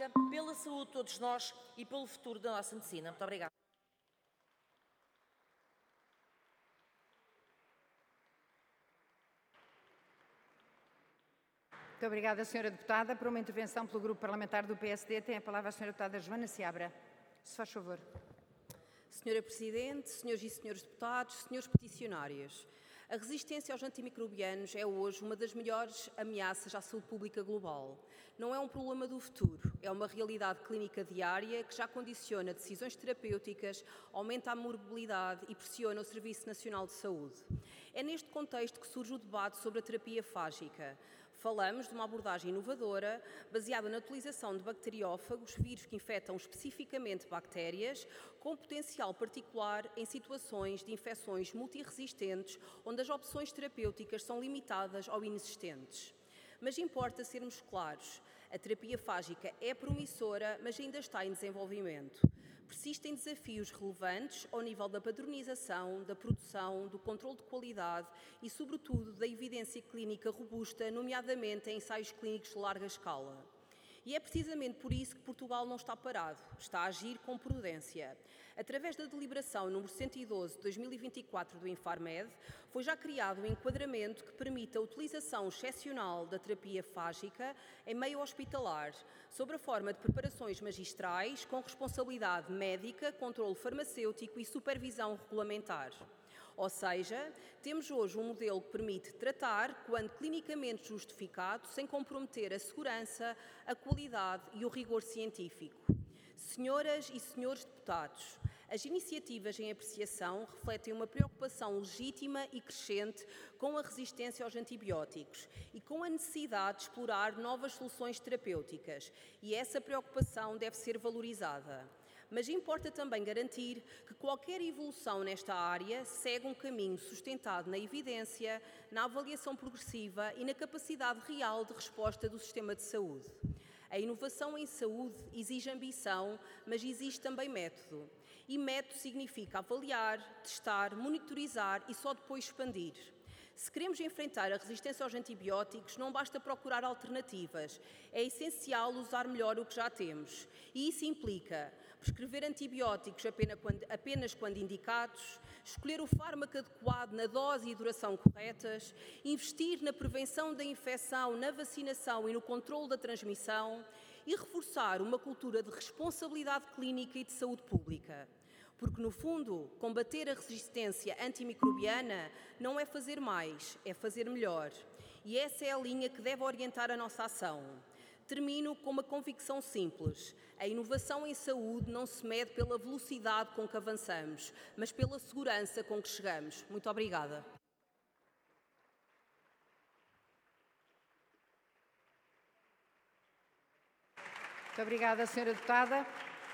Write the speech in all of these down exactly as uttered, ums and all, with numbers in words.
fágica, pela saúde de todos nós e pelo futuro da nossa medicina. Muito obrigada. Muito obrigada, senhora Deputada. Para uma intervenção pelo Grupo Parlamentar do P S D, tem a palavra a senhora Deputada Joana Seabra. Se faz favor. Senhora Presidente, senhores e senhores deputados, senhores peticionários, a resistência aos antimicrobianos é hoje uma das maiores ameaças à saúde pública global. Não é um problema do futuro, é uma realidade clínica diária que já condiciona decisões terapêuticas, aumenta a morbilidade e pressiona o Serviço Nacional de Saúde. É neste contexto que surge o debate sobre a terapia fágica. Falamos de uma abordagem inovadora, baseada na utilização de bacteriófagos, vírus que infectam especificamente bactérias, com potencial particular em situações de infecções multiresistentes, onde as opções terapêuticas são limitadas ou inexistentes. Mas importa sermos claros, a terapia fágica é promissora, mas ainda está em desenvolvimento. Persistem desafios relevantes ao nível da padronização, da produção, do controle de qualidade e, sobretudo, da evidência clínica robusta, nomeadamente em ensaios clínicos de larga escala. E é precisamente por isso que Portugal não está parado, está a agir com prudência. Através da deliberação número cento e doze de dois mil e vinte e quatro do Infarmed, foi já criado um enquadramento que permite a utilização excepcional da terapia fágica em meio hospitalar, sob a forma de preparações magistrais com responsabilidade médica, controle farmacêutico e supervisão regulamentar. Ou seja, temos hoje um modelo que permite tratar, quando clinicamente justificado, sem comprometer a segurança, a qualidade e o rigor científico. Senhoras e senhores deputados, as iniciativas em apreciação refletem uma preocupação legítima e crescente com a resistência aos antibióticos e com a necessidade de explorar novas soluções terapêuticas, e essa preocupação deve ser valorizada. Mas importa também garantir que qualquer evolução nesta área segue um caminho sustentado na evidência, na avaliação progressiva e na capacidade real de resposta do sistema de saúde. A inovação em saúde exige ambição, mas exige também método. E método significa avaliar, testar, monitorizar e só depois expandir. Se queremos enfrentar a resistência aos antibióticos, não basta procurar alternativas. É essencial usar melhor o que já temos. E isso implica prescrever antibióticos apenas quando, apenas quando indicados, escolher o fármaco adequado na dose e duração corretas, investir na prevenção da infecção, na vacinação e no controle da transmissão e reforçar uma cultura de responsabilidade clínica e de saúde pública. Porque, no fundo, combater a resistência antimicrobiana não é fazer mais, é fazer melhor. E essa é a linha que deve orientar a nossa ação. Termino com uma convicção simples. A inovação em saúde não se mede pela velocidade com que avançamos, mas pela segurança com que chegamos. Muito obrigada. Muito obrigada, senhora Deputada.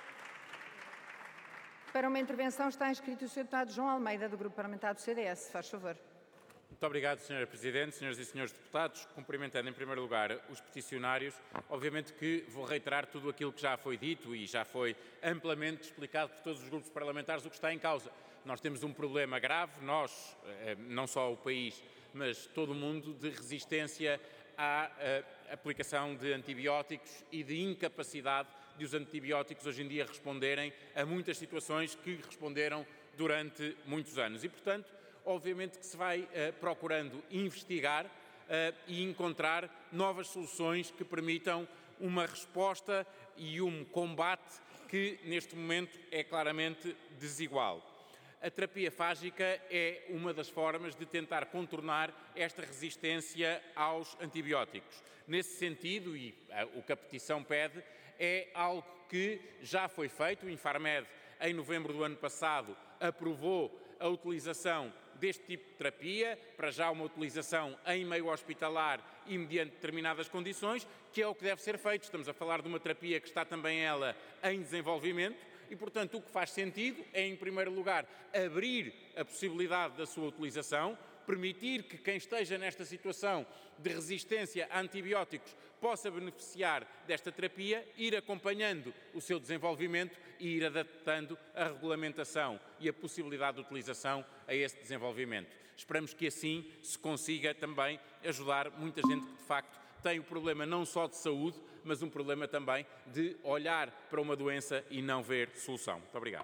Para uma intervenção está inscrito o senhor Deputado João Almeida, do Grupo Parlamentar do C D S. Faz favor. Muito obrigado, senhora Presidente, senhoras e senhores deputados. Cumprimentando em primeiro lugar os peticionários, obviamente que vou reiterar tudo aquilo que já foi dito e já foi amplamente explicado por todos os grupos parlamentares o que está em causa. Nós temos um problema grave, nós, não só o país, mas todo o mundo, de resistência à aplicação de antibióticos e de incapacidade de os antibióticos hoje em dia responderem a muitas situações que responderam durante muitos anos. E, portanto, obviamente que se vai uh, procurando investigar uh, e encontrar novas soluções que permitam uma resposta e um combate que, neste momento, é claramente desigual. A terapia fágica é uma das formas de tentar contornar esta resistência aos antibióticos. Nesse sentido, e uh, o que a petição pede, é algo que já foi feito. O Infarmed, em novembro do ano passado, aprovou a utilização deste tipo de terapia, para já uma utilização em meio hospitalar e mediante determinadas condições, que é o que deve ser feito. Estamos a falar de uma terapia que está também ela em desenvolvimento e, portanto, o que faz sentido é, em primeiro lugar, abrir a possibilidade da sua utilização, permitir que quem esteja nesta situação de resistência a antibióticos possa beneficiar desta terapia, ir acompanhando o seu desenvolvimento e ir adaptando a regulamentação e a possibilidade de utilização a esse desenvolvimento. Esperamos que assim se consiga também ajudar muita gente que, de facto, tem o problema não só de saúde, mas um problema também de olhar para uma doença e não ver solução. Muito obrigado.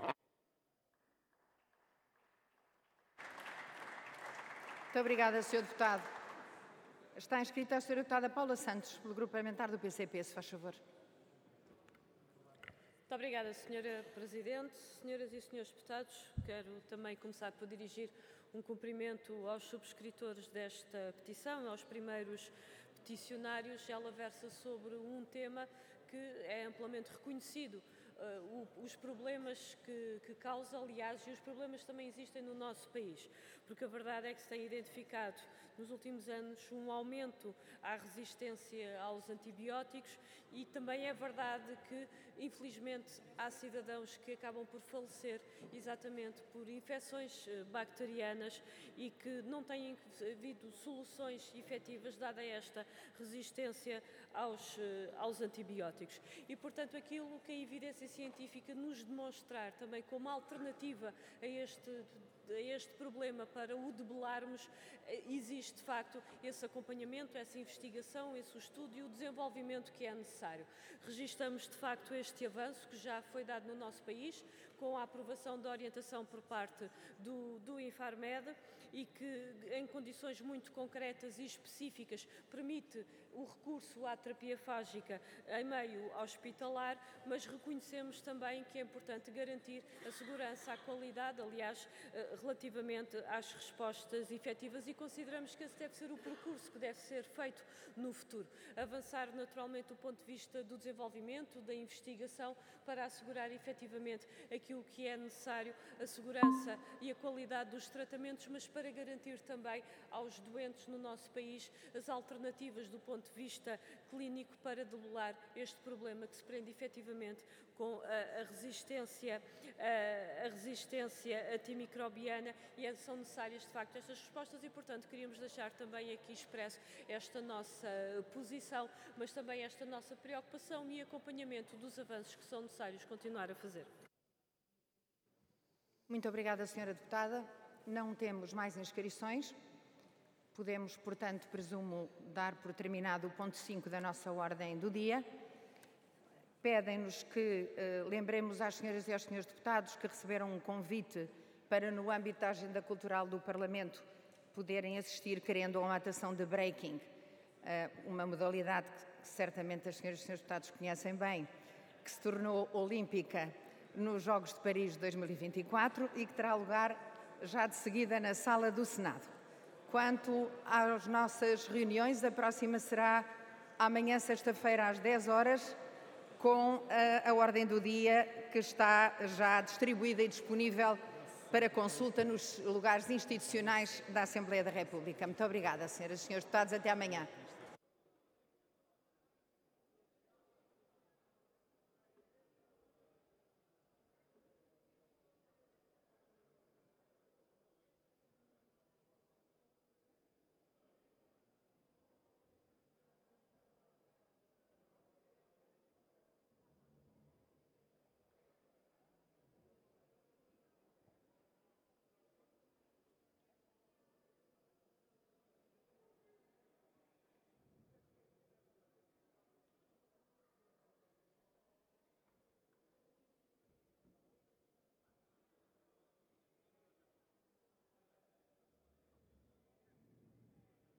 Muito obrigada, senhor Deputado. Está inscrita a senhora Deputada Paula Santos, pelo Grupo Parlamentar do P C P, se faz favor. Muito obrigada, senhora Presidente. Senhoras e senhores deputados, quero também começar por dirigir um cumprimento aos subscritores desta petição, aos primeiros peticionários. Ela versa sobre um tema que é amplamente reconhecido. Uh, o, os problemas que, que causa, aliás, e os problemas também existem no nosso país, porque a verdade é que se tem identificado nos últimos anos um aumento à resistência aos antibióticos e também é verdade que, infelizmente, há cidadãos que acabam por falecer exatamente por infecções bacterianas e que não têm havido soluções efetivas dada esta resistência aos, aos antibióticos. E, portanto, aquilo que a evidência científica nos demonstrar também como alternativa a este a este problema para o debelarmos, existe de facto esse acompanhamento, essa investigação, esse estudo e o desenvolvimento que é necessário. Registamos de facto este avanço que já foi dado no nosso país com a aprovação da orientação por parte do, do Infarmed e que em condições muito concretas e específicas permite o recurso à terapia fágica em meio hospitalar, mas reconhecemos também que é importante garantir a segurança, a qualidade, aliás, relativamente às respostas efetivas e consideramos que esse deve ser o percurso que deve ser feito no futuro. Avançar naturalmente do ponto de vista do desenvolvimento, da investigação, para assegurar efetivamente aquilo que é necessário, a segurança e a qualidade dos tratamentos, mas para garantir também aos doentes no nosso país as alternativas do ponto de vista clínico para debelar este problema que se prende efetivamente com a, a resistência, a, a resistência antimicrobiana e são necessárias de facto estas respostas e portanto queríamos deixar também aqui expresso esta nossa posição, mas também esta nossa preocupação e acompanhamento dos avanços que são necessários continuar a fazer. Muito obrigada, senhora Deputada. Não temos mais inscrições. Podemos, portanto, presumo, dar por terminado o ponto cinco da nossa ordem do dia. Pedem-nos que eh, lembremos às senhoras e aos senhores deputados que receberam um convite para, no âmbito da agenda cultural do Parlamento, poderem assistir, querendo, a uma atuação de breaking, eh, uma modalidade que certamente as senhoras e senhores deputados conhecem bem, que se tornou olímpica nos Jogos de Paris de dois mil e vinte e quatro e que terá lugar já de seguida na Sala do Senado. Quanto às nossas reuniões, a próxima será amanhã, sexta-feira, às dez horas, com a, a ordem do dia que está já distribuída e disponível para consulta nos lugares institucionais da Assembleia da República. Muito obrigada, senhoras e senhores deputados. Até amanhã.